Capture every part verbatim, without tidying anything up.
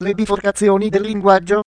Le biforcazioni del linguaggio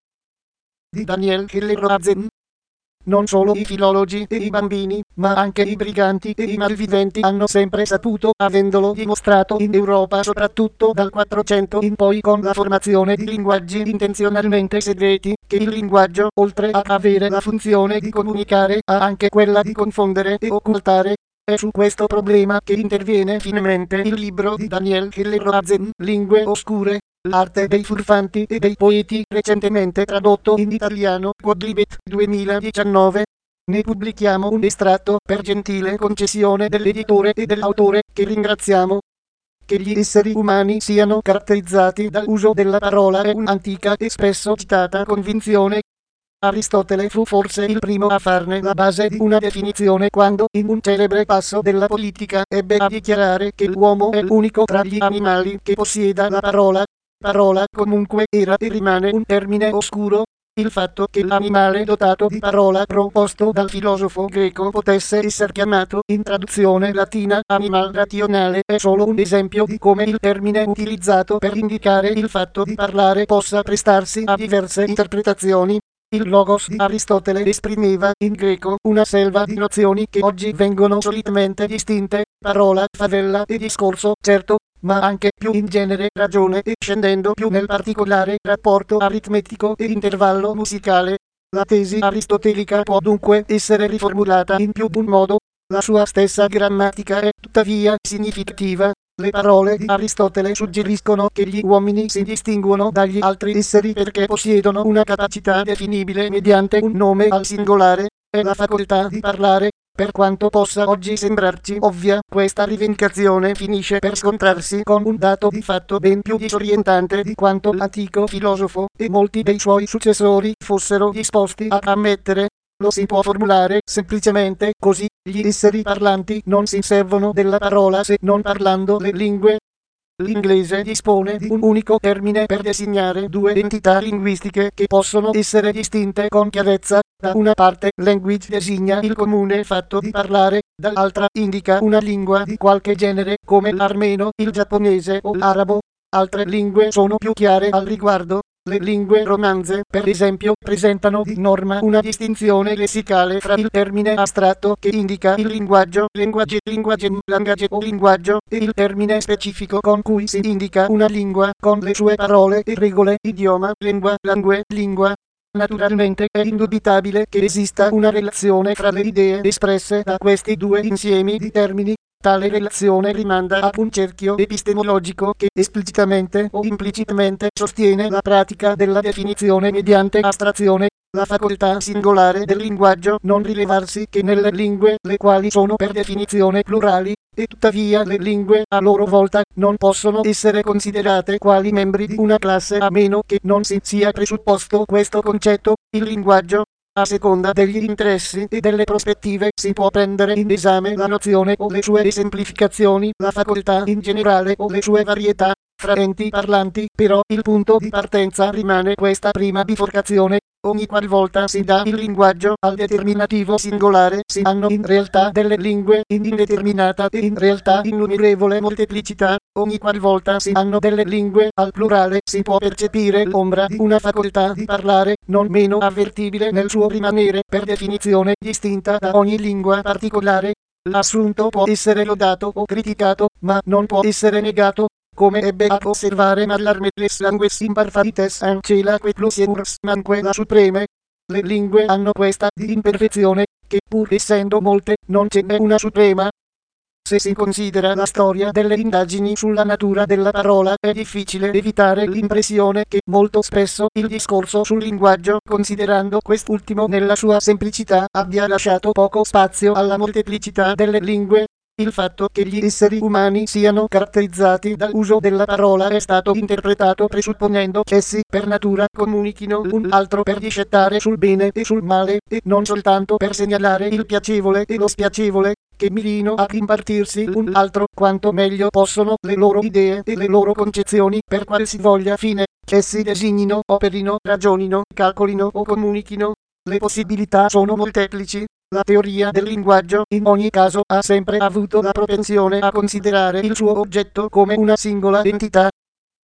di Daniel Heller-Rosen. Non solo i filologi e i bambini, ma anche i briganti e i malviventi hanno sempre saputo, avendolo dimostrato in Europa soprattutto dal Quattrocento in poi con la formazione di linguaggi intenzionalmente segreti, che il linguaggio, oltre ad avere la funzione di comunicare, ha anche quella di confondere e occultare. È su questo problema che interviene finemente il libro di Daniel Heller-Rosen, Lingue oscure, l'arte dei furfanti e dei poeti, recentemente tradotto in italiano, Quodlibet duemiladiciannove. Ne pubblichiamo un estratto per gentile concessione dell'editore e dell'autore, che ringraziamo. Che gli esseri umani siano caratterizzati dall'uso della parola è un'antica e spesso citata convinzione. Aristotele fu forse il primo a farne la base di una definizione quando, in un celebre passo della politica, ebbe a dichiarare che l'uomo è l'unico tra gli animali che possieda la parola. Parola comunque era e rimane un termine oscuro. Il fatto che l'animale dotato di parola proposto dal filosofo greco potesse essere chiamato in traduzione latina animal razionale è solo un esempio di come il termine utilizzato per indicare il fatto di parlare possa prestarsi a diverse interpretazioni. Il logos di Aristotele esprimeva in greco una selva di nozioni che oggi vengono solitamente distinte, parola, favella e discorso, certo, ma anche più in genere ragione e scendendo più nel particolare rapporto aritmetico e intervallo musicale. La tesi aristotelica può dunque essere riformulata in più d'un modo. La sua stessa grammatica è tuttavia significativa. Le parole di Aristotele suggeriscono che gli uomini si distinguono dagli altri esseri perché possiedono una capacità definibile mediante un nome al singolare, è la facoltà di parlare. Per quanto possa oggi sembrarci ovvia, questa rivendicazione finisce per scontrarsi con un dato di fatto ben più disorientante di quanto l'antico filosofo e molti dei suoi successori fossero disposti ad ammettere. Lo si può formulare semplicemente così: gli esseri parlanti non si servono della parola se non parlando le lingue. L'inglese dispone di un unico termine per designare due entità linguistiche che possono essere distinte con chiarezza. Da una parte, language designa il comune fatto di parlare, dall'altra indica una lingua di qualche genere, come l'armeno, il giapponese o l'arabo. Altre lingue sono più chiare al riguardo. Le lingue romanze, per esempio, presentano di norma una distinzione lessicale fra il termine astratto che indica il linguaggio, linguage, linguagem, language o linguaggio, e il termine specifico con cui si indica una lingua, con le sue parole e regole, idioma, lingua, langue, lingua. Naturalmente è indubitabile che esista una relazione fra le idee espresse da questi due insiemi di termini. Tale relazione rimanda ad un cerchio epistemologico che esplicitamente o implicitamente sostiene la pratica della definizione mediante astrazione, la facoltà singolare del linguaggio non rilevarsi che nelle lingue, le quali sono per definizione plurali, e tuttavia le lingue a loro volta non possono essere considerate quali membri di una classe a meno che non si sia presupposto questo concetto. Il linguaggio, a seconda degli interessi e delle prospettive, si può prendere in esame la nozione o le sue esemplificazioni, la facoltà in generale o le sue varietà. Fra enti parlanti, però, il punto di partenza rimane questa prima biforcazione. Ogni qualvolta si dà il linguaggio al determinativo singolare, si hanno in realtà delle lingue in indeterminata e in realtà innumerevole molteplicità. Ogni qualvolta si hanno delle lingue al plurale, si può percepire l'ombra di una facoltà di parlare, non meno avvertibile nel suo rimanere, per definizione, distinta da ogni lingua particolare. L'assunto può essere lodato o criticato, ma non può essere negato. Come ebbe ad osservare Mallarmé, les langues imparfaites ancela que plusieurs manque la supreme. Le lingue hanno questa di imperfezione, che pur essendo molte, non ce n'è una suprema. Se si considera la storia delle indagini sulla natura della parola, è difficile evitare l'impressione che molto spesso il discorso sul linguaggio, considerando quest'ultimo nella sua semplicità, abbia lasciato poco spazio alla molteplicità delle lingue. Il fatto che gli esseri umani siano caratterizzati dall'uso della parola è stato interpretato presupponendo che essi per natura comunichino l'un l'altro per discettare sul bene e sul male, e non soltanto per segnalare il piacevole e lo spiacevole, che mirino ad impartirsi l'un l'altro quanto meglio possono le loro idee e le loro concezioni per qualsivoglia fine, che essi designino, operino, ragionino, calcolino o comunichino. Le possibilità sono molteplici. La teoria del linguaggio, in ogni caso, ha sempre avuto la propensione a considerare il suo oggetto come una singola entità.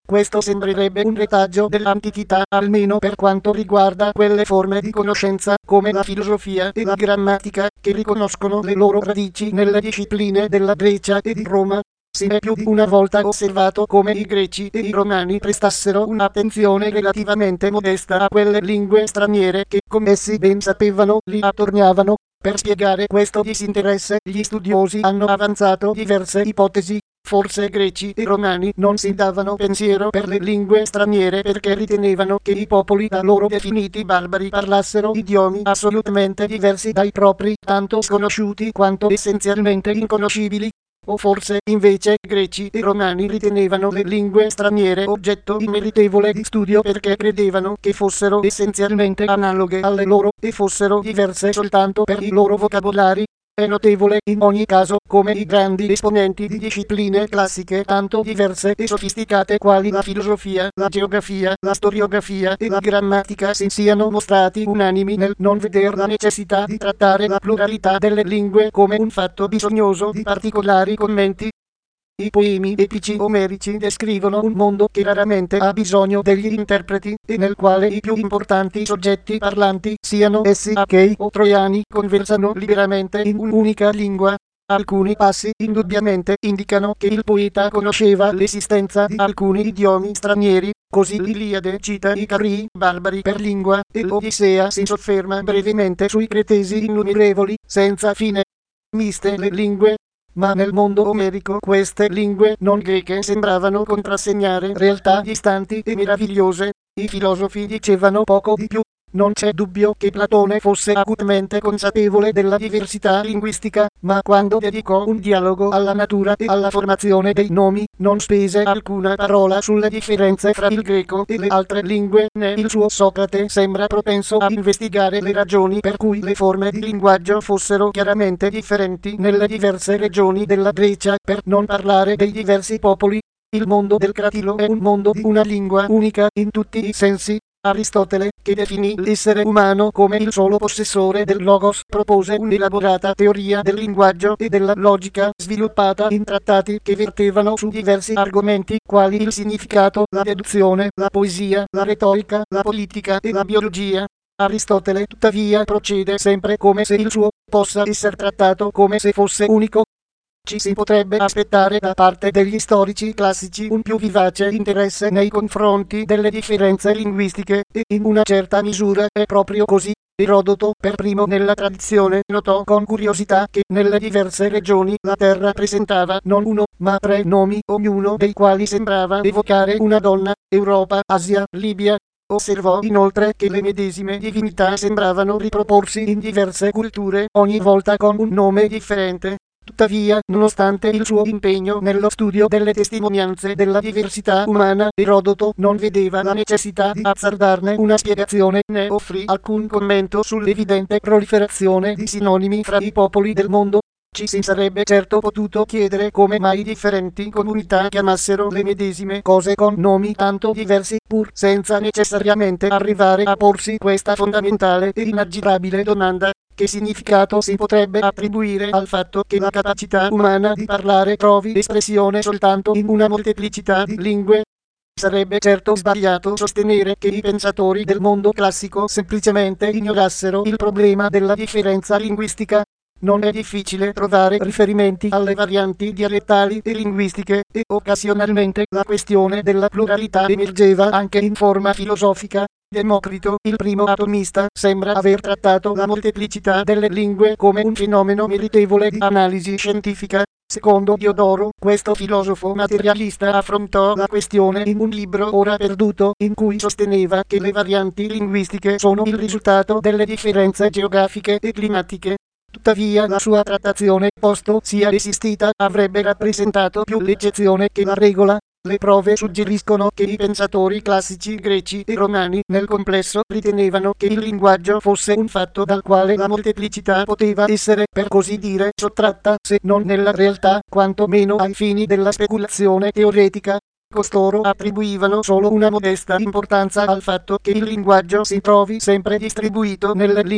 Questo sembrerebbe un retaggio dell'antichità, almeno per quanto riguarda quelle forme di conoscenza, come la filosofia e la grammatica, che riconoscono le loro radici nelle discipline della Grecia e di Roma. Si è più di una volta osservato come i greci e i romani prestassero un'attenzione relativamente modesta a quelle lingue straniere che, come essi ben sapevano, li attorniavano. Per spiegare questo disinteresse, gli studiosi hanno avanzato diverse ipotesi. Forse greci e romani non si davano pensiero per le lingue straniere perché ritenevano che i popoli da loro definiti barbari parlassero idiomi assolutamente diversi dai propri, tanto sconosciuti quanto essenzialmente inconoscibili. O forse, invece, greci e romani ritenevano le lingue straniere oggetto immeritevole di studio perché credevano che fossero essenzialmente analoghe alle loro e fossero diverse soltanto per i loro vocabolari. È notevole in ogni caso come i grandi esponenti di discipline classiche tanto diverse e sofisticate quali la filosofia, la geografia, la storiografia e la grammatica si siano mostrati unanimi nel non veder la necessità di trattare la pluralità delle lingue come un fatto bisognoso di particolari commenti. I poemi epici omerici descrivono un mondo che raramente ha bisogno degli interpreti e nel quale i più importanti soggetti parlanti, siano essi achei o troiani, conversano liberamente in un'unica lingua. Alcuni passi indubbiamente indicano che il poeta conosceva l'esistenza di alcuni idiomi stranieri, così l'Iliade cita i Carii, barbari per lingua, e l'Odissea si sofferma brevemente sui cretesi innumerevoli, senza fine. Miste le lingue. Ma nel mondo omerico queste lingue non greche sembravano contrassegnare realtà distanti e meravigliose. I filosofi dicevano poco di più. Non c'è dubbio che Platone fosse acutamente consapevole della diversità linguistica, ma quando dedicò un dialogo alla natura e alla formazione dei nomi, non spese alcuna parola sulle differenze fra il greco e le altre lingue, né il suo Socrate sembra propenso a investigare le ragioni per cui le forme di linguaggio fossero chiaramente differenti nelle diverse regioni della Grecia, per non parlare dei diversi popoli. Il mondo del Cratilo è un mondo di una lingua unica in tutti i sensi. Aristotele, che definì l'essere umano come il solo possessore del Logos, propose un'elaborata teoria del linguaggio e della logica sviluppata in trattati che vertevano su diversi argomenti quali il significato, la deduzione, la poesia, la retorica, la politica e la biologia. Aristotele tuttavia procede sempre come se il suo possa essere trattato come se fosse unico. Ci si potrebbe aspettare da parte degli storici classici un più vivace interesse nei confronti delle differenze linguistiche, e in una certa misura è proprio così. Erodoto, per primo nella tradizione, notò con curiosità che nelle diverse regioni la terra presentava non uno, ma tre nomi, ognuno dei quali sembrava evocare una donna: Europa, Asia, Libia. Osservò inoltre che le medesime divinità sembravano riproporsi in diverse culture, ogni volta con un nome differente. Tuttavia, nonostante il suo impegno nello studio delle testimonianze della diversità umana, Erodoto non vedeva la necessità di azzardarne una spiegazione né offrì alcun commento sull'evidente proliferazione di sinonimi fra i popoli del mondo. Ci si sarebbe certo potuto chiedere come mai differenti comunità chiamassero le medesime cose con nomi tanto diversi, pur senza necessariamente arrivare a porsi questa fondamentale e inaggirabile domanda: che significato si potrebbe attribuire al fatto che la capacità umana di parlare trovi espressione soltanto in una molteplicità di lingue? Sarebbe certo sbagliato sostenere che i pensatori del mondo classico semplicemente ignorassero il problema della differenza linguistica. Non è difficile trovare riferimenti alle varianti dialettali e linguistiche, e occasionalmente la questione della pluralità emergeva anche in forma filosofica. Democrito, il primo atomista, sembra aver trattato la molteplicità delle lingue come un fenomeno meritevole di analisi scientifica. Secondo Diodoro, questo filosofo materialista affrontò la questione in un libro ora perduto, in cui sosteneva che le varianti linguistiche sono il risultato delle differenze geografiche e climatiche. Tuttavia la sua trattazione, posto sia esistita, avrebbe rappresentato più l'eccezione che la regola. Le prove suggeriscono che i pensatori classici greci e romani nel complesso ritenevano che il linguaggio fosse un fatto dal quale la molteplicità poteva essere, per così dire, sottratta, se non nella realtà, quanto meno ai fini della speculazione teoretica. Costoro attribuivano solo una modesta importanza al fatto che il linguaggio si trovi sempre distribuito nelle lingue.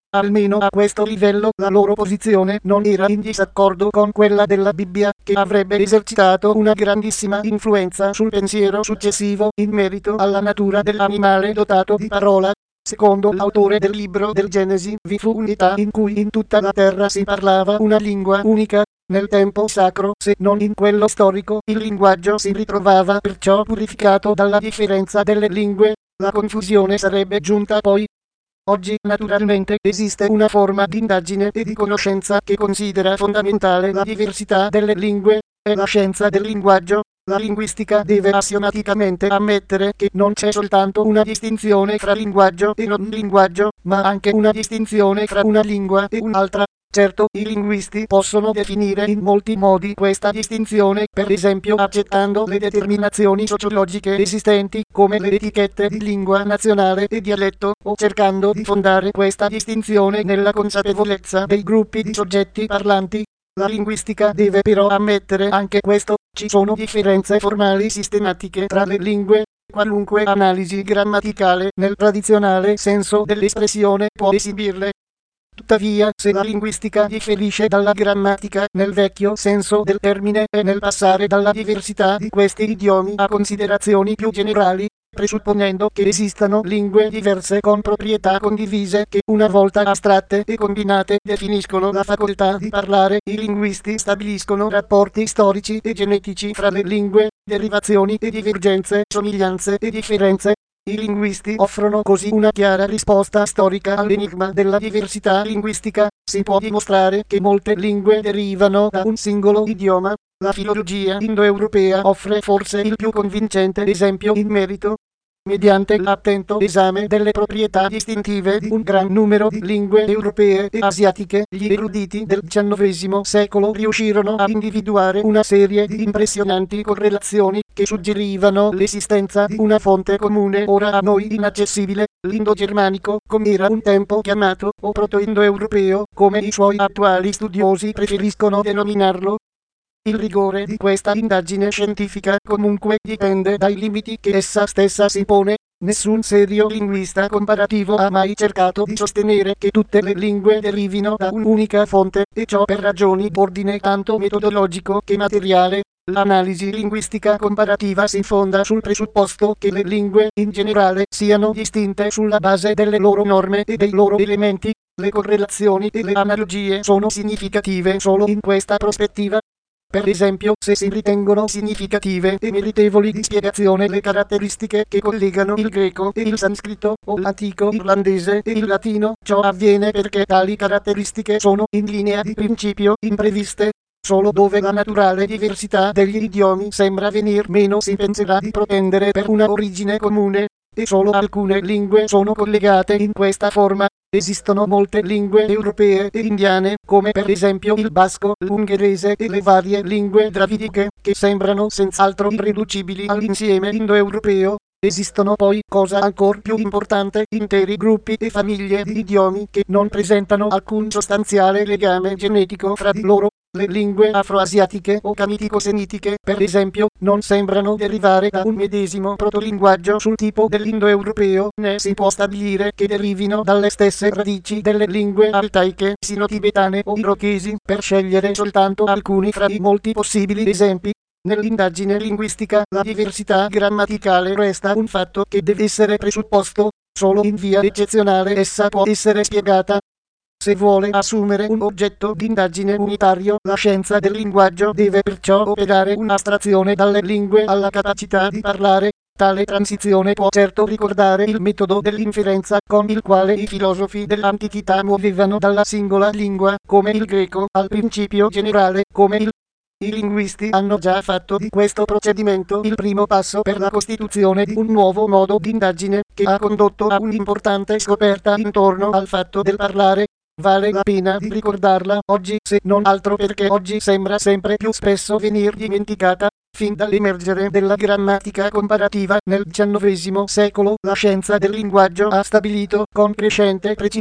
Almeno a questo livello la loro posizione non era in disaccordo con quella della Bibbia, che avrebbe esercitato una grandissima influenza sul pensiero successivo in merito alla natura dell'animale dotato di parola. Secondo l'autore del libro del Genesi, vi fu un'età in cui in tutta la terra si parlava una lingua unica. Nel tempo sacro, se non in quello storico, il linguaggio si ritrovava perciò purificato dalla differenza delle lingue. La confusione sarebbe giunta poi. Oggi, naturalmente, esiste una forma di indagine e di conoscenza che considera fondamentale la diversità delle lingue, è la scienza del linguaggio. La linguistica deve assiomaticamente ammettere che non c'è soltanto una distinzione fra linguaggio e non linguaggio, ma anche una distinzione fra una lingua e un'altra. Certo, i linguisti possono definire in molti modi questa distinzione, per esempio accettando le determinazioni sociologiche esistenti, come le etichette di lingua nazionale e dialetto, o cercando di fondare questa distinzione nella consapevolezza dei gruppi di soggetti parlanti. La linguistica deve però ammettere anche questo: ci sono differenze formali sistematiche tra le lingue. Qualunque analisi grammaticale nel tradizionale senso dell'espressione può esibirle. Tuttavia, se la linguistica differisce dalla grammatica nel vecchio senso del termine e nel passare dalla diversità di questi idiomi a considerazioni più generali, presupponendo che esistano lingue diverse con proprietà condivise che, una volta astratte e combinate, definiscono la facoltà di parlare, i linguisti stabiliscono rapporti storici e genetici fra le lingue, derivazioni e divergenze, somiglianze e differenze. I linguisti offrono così una chiara risposta storica all'enigma della diversità linguistica. Si può dimostrare che molte lingue derivano da un singolo idioma. La filologia indoeuropea offre forse il più convincente esempio in merito. Mediante l'attento esame delle proprietà distintive di un gran numero di lingue europee e asiatiche, gli eruditi del diciannovesimo secolo riuscirono a individuare una serie di impressionanti correlazioni che suggerivano l'esistenza di una fonte comune ora a noi inaccessibile, l'indogermanico, come era un tempo chiamato, o proto-indoeuropeo, come i suoi attuali studiosi preferiscono denominarlo. Il rigore di questa indagine scientifica comunque dipende dai limiti che essa stessa si pone. Nessun serio linguista comparativo ha mai cercato di sostenere che tutte le lingue derivino da un'unica fonte, e ciò per ragioni d'ordine tanto metodologico che materiale. L'analisi linguistica comparativa si fonda sul presupposto che le lingue in generale siano distinte sulla base delle loro norme e dei loro elementi. Le correlazioni e le analogie sono significative solo in questa prospettiva. Per esempio, se si ritengono significative e meritevoli di spiegazione le caratteristiche che collegano il greco e il sanscrito, o l'antico irlandese e il latino, ciò avviene perché tali caratteristiche sono, in linea di principio, impreviste. Solo dove la naturale diversità degli idiomi sembra venir meno si penserà di propendere per una origine comune, e solo alcune lingue sono collegate in questa forma. Esistono molte lingue europee e indiane, come per esempio il basco, l'ungherese e le varie lingue dravidiche, che sembrano senz'altro irriducibili all'insieme indoeuropeo. Esistono poi, cosa ancor più importante, interi gruppi e famiglie di idiomi che non presentano alcun sostanziale legame genetico fra di loro. Le lingue afroasiatiche o camitico-semitiche, per esempio, non sembrano derivare da un medesimo protolinguaggio sul tipo dell'indoeuropeo, né si può stabilire che derivino dalle stesse radici delle lingue altaiche, sino-tibetane o irochesi, per scegliere soltanto alcuni fra i molti possibili esempi. Nell'indagine linguistica, la diversità grammaticale resta un fatto che deve essere presupposto. Solo in via eccezionale essa può essere spiegata. Se vuole assumere un oggetto d'indagine unitario, la scienza del linguaggio deve perciò operare un'astrazione dalle lingue alla capacità di parlare. Tale transizione può certo ricordare il metodo dell'inferenza con il quale i filosofi dell'antichità muovevano dalla singola lingua, come il greco, al principio generale, come il I linguisti hanno già fatto di questo procedimento il primo passo per la costituzione di un nuovo modo di indagine, che ha condotto a un'importante scoperta intorno al fatto del parlare. Vale la pena di ricordarla oggi, se non altro perché oggi sembra sempre più spesso venir dimenticata. Fin dall'emergere della grammatica comparativa nel diciannovesimo secolo, la scienza del linguaggio ha stabilito con crescente precisione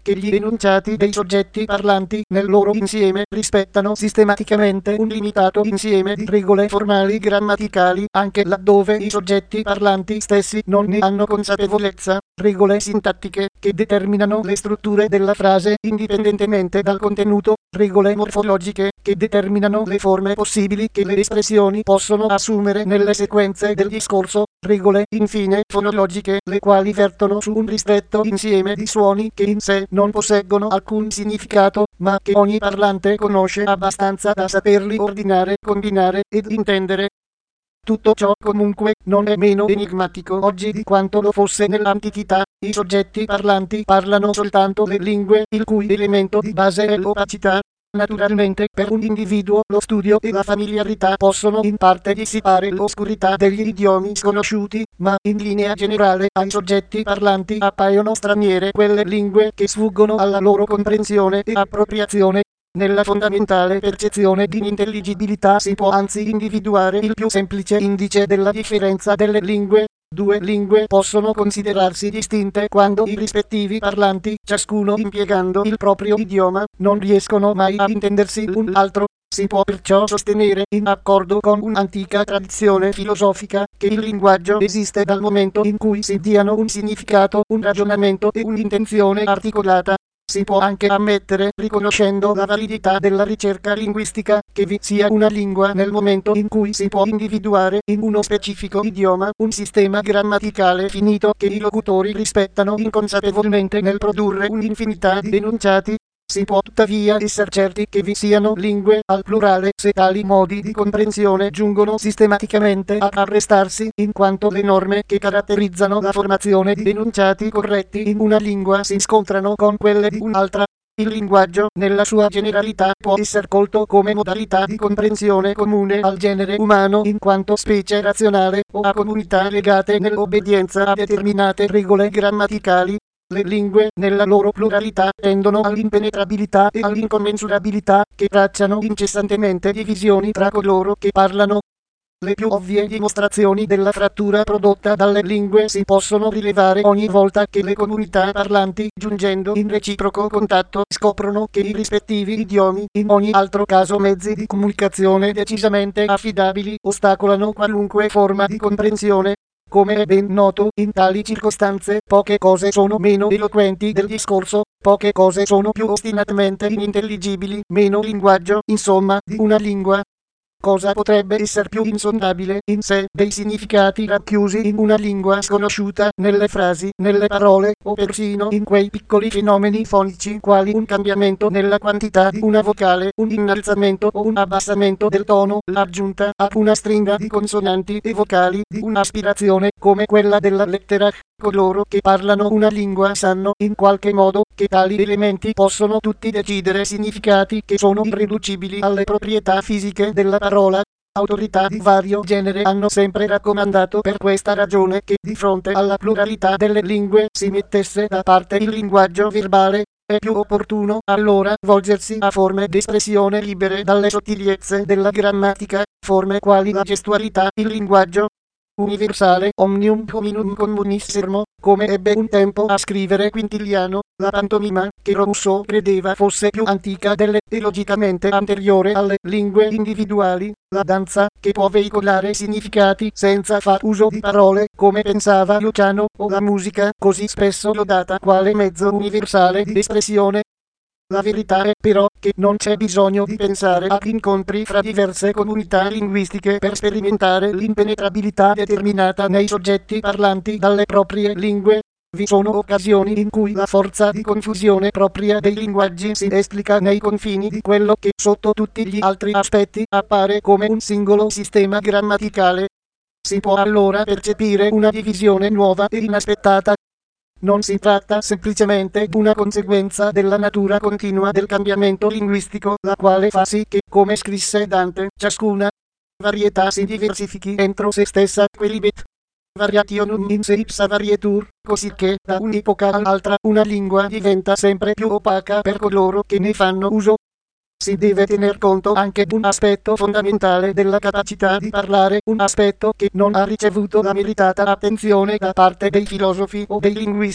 che gli enunciati dei soggetti parlanti nel loro insieme rispettano sistematicamente un limitato insieme di regole formali grammaticali, anche laddove i soggetti parlanti stessi non ne hanno consapevolezza, regole sintattiche che determinano le strutture della frase indipendentemente dal contenuto, regole morfologiche che determinano le forme possibili che le espressioni possono assumere nelle sequenze del discorso, regole infine fonologiche le quali vertono su un ristretto insieme di suoni che in sé non posseggono alcun significato, ma che ogni parlante conosce abbastanza da saperli ordinare, combinare ed intendere. Tutto ciò comunque non è meno enigmatico oggi di quanto lo fosse nell'antichità. I soggetti parlanti parlano soltanto le lingue il cui elemento di base è l'opacità. Naturalmente per un individuo lo studio e la familiarità possono in parte dissipare l'oscurità degli idiomi sconosciuti, ma in linea generale ai soggetti parlanti appaiono straniere quelle lingue che sfuggono alla loro comprensione e appropriazione. Nella fondamentale percezione di intelligibilità si può anzi individuare il più semplice indice della differenza delle lingue. Due lingue possono considerarsi distinte quando i rispettivi parlanti, ciascuno impiegando il proprio idioma, non riescono mai a intendersi l'un l'altro. Si può perciò sostenere, in accordo con un'antica tradizione filosofica, che il linguaggio esiste dal momento in cui si diano un significato, un ragionamento e un'intenzione articolata. Si può anche ammettere, riconoscendo la validità della ricerca linguistica, che vi sia una lingua nel momento in cui si può individuare in uno specifico idioma un sistema grammaticale finito che i locutori rispettano inconsapevolmente nel produrre un'infinità di enunciati. Si può tuttavia essere certi che vi siano lingue al plurale se tali modi di comprensione giungono sistematicamente ad arrestarsi, in quanto le norme che caratterizzano la formazione di enunciati corretti in una lingua si scontrano con quelle di un'altra. Il linguaggio, nella sua generalità, può essere colto come modalità di comprensione comune al genere umano in quanto specie razionale o a comunità legate nell'obbedienza a determinate regole grammaticali. Le lingue, nella loro pluralità, tendono all'impenetrabilità e all'incommensurabilità, che tracciano incessantemente divisioni tra coloro che parlano. Le più ovvie dimostrazioni della frattura prodotta dalle lingue si possono rilevare ogni volta che le comunità parlanti, giungendo in reciproco contatto, scoprono che i rispettivi idiomi, in ogni altro caso mezzi di comunicazione decisamente affidabili, ostacolano qualunque forma di comprensione. Come è ben noto, in tali circostanze poche cose sono meno eloquenti del discorso, poche cose sono più ostinatamente inintelligibili, meno linguaggio, insomma, di una lingua. Cosa potrebbe essere più insondabile in sé dei significati racchiusi in una lingua sconosciuta, nelle frasi, nelle parole, o persino in quei piccoli fenomeni fonici quali un cambiamento nella quantità di una vocale, un innalzamento o un abbassamento del tono, l'aggiunta a una stringa di consonanti e vocali di un'aspirazione come quella della lettera. Coloro che parlano una lingua sanno, in qualche modo, che tali elementi possono tutti decidere significati che sono irriducibili alle proprietà fisiche della parola. Autorità di vario genere hanno sempre raccomandato per questa ragione che di fronte alla pluralità delle lingue si mettesse da parte il linguaggio verbale. È più opportuno allora volgersi a forme d'espressione libere dalle sottigliezze della grammatica, forme quali la gestualità, il linguaggio universale, omnium hominum communissermo, come ebbe un tempo a scrivere Quintiliano, la pantomima, che Rousseau credeva fosse più antica delle e logicamente anteriore alle lingue individuali, la danza, che può veicolare significati senza far uso di parole, come pensava Luciano, o la musica, così spesso lodata quale mezzo universale di espressione. La verità è però che non c'è bisogno di pensare ad incontri fra diverse comunità linguistiche per sperimentare l'impenetrabilità determinata nei soggetti parlanti dalle proprie lingue. Vi sono occasioni in cui la forza di confusione propria dei linguaggi si esplica nei confini di quello che sotto tutti gli altri aspetti appare come un singolo sistema grammaticale. Si può allora percepire una divisione nuova e inaspettata. Non si tratta semplicemente di una conseguenza della natura continua del cambiamento linguistico, la quale fa sì che, come scrisse Dante, ciascuna varietà si diversifichi entro se stessa, quellibet variationum in se ipsa varietur, così che da un'epoca all'altra una lingua diventa sempre più opaca per coloro che ne fanno uso. Si deve tener conto anche di un aspetto fondamentale della capacità di parlare, un aspetto che non ha ricevuto la meritata attenzione da parte dei filosofi o dei linguisti.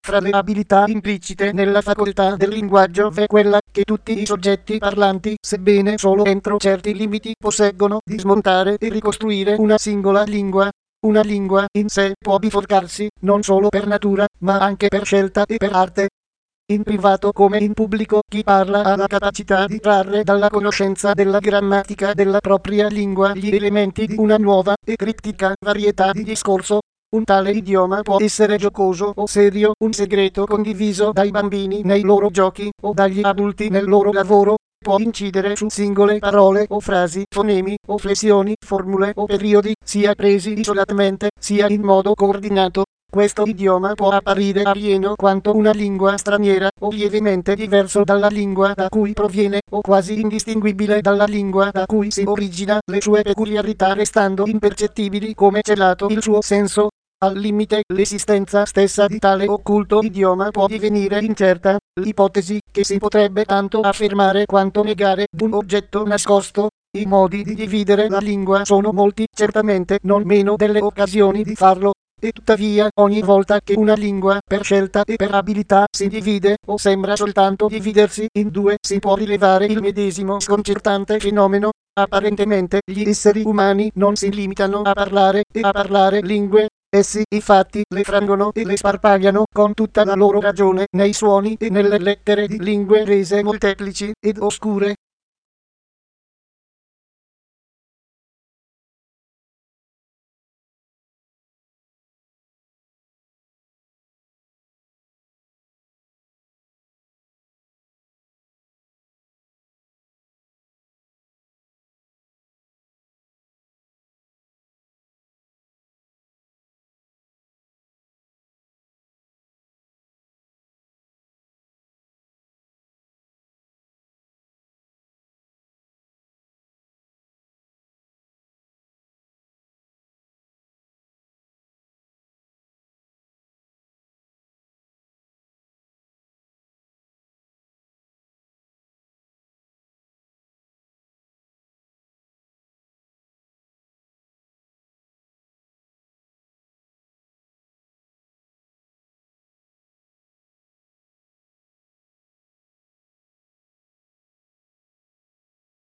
Fra le abilità implicite nella facoltà del linguaggio v'è quella che tutti i soggetti parlanti, sebbene solo entro certi limiti, posseggono di smontare e ricostruire una singola lingua. Una lingua in sé può biforcarsi, non solo per natura, ma anche per scelta e per arte. In privato come in pubblico, chi parla ha la capacità di trarre dalla conoscenza della grammatica della propria lingua gli elementi di una nuova e criptica varietà di discorso. Un tale idioma può essere giocoso o serio, un segreto condiviso dai bambini nei loro giochi o dagli adulti nel loro lavoro. Può incidere su singole parole o frasi, fonemi o flessioni, formule o periodi, sia presi isolatamente, sia in modo coordinato. Questo idioma può apparire alieno quanto una lingua straniera, o lievemente diverso dalla lingua da cui proviene, o quasi indistinguibile dalla lingua da cui si origina, le sue peculiarità restando impercettibili come celato il suo senso. Al limite, l'esistenza stessa di tale occulto idioma può divenire incerta. L'ipotesi che si potrebbe tanto affermare quanto negare d'un oggetto nascosto. I modi di dividere la lingua sono molti, certamente non meno delle occasioni di farlo. E tuttavia, ogni volta che una lingua, per scelta e per abilità, si divide, o sembra soltanto dividersi in due, si può rilevare il medesimo sconcertante fenomeno. Apparentemente, gli esseri umani non si limitano a parlare e a parlare lingue. Essi, infatti, le frangono e le sparpagliano con tutta la loro ragione nei suoni e nelle lettere di lingue rese molteplici ed oscure.